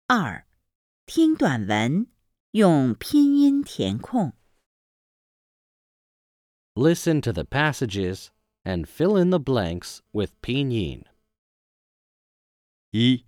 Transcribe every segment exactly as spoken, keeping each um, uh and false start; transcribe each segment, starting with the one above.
二、听短文，用拼音填空。 Listen to the passages and fill in the blanks with pinyin. 一，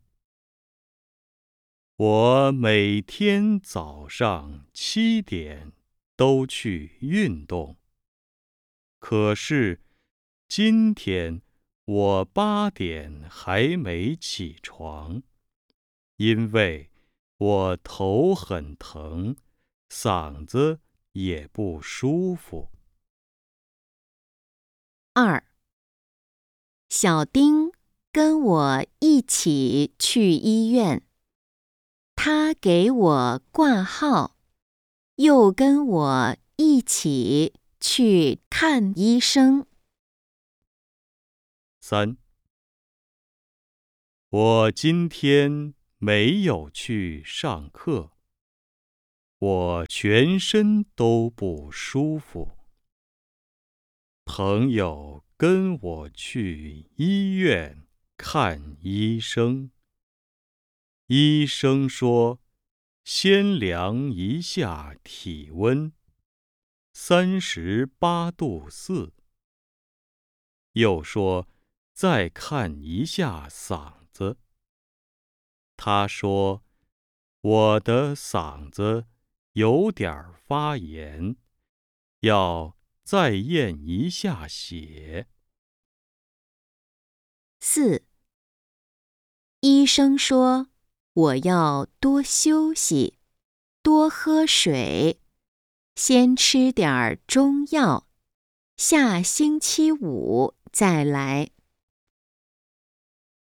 我每天早上七点都去运动，可是今天我八点还没起床，因为我头很疼，嗓子也不舒服。 二，小丁跟我一起去医院，他给我挂号，又跟我一起去看医生。 三，我今天没有去上课，我全身都不舒服。朋友跟我去医院看医生，医生说先量一下体温，三十八度四，又说再看一下嗓子。他说我的嗓子有点发炎，要再验一下血。 四，医生说我要多休息，多喝水，先吃点儿中药，下星期五再来。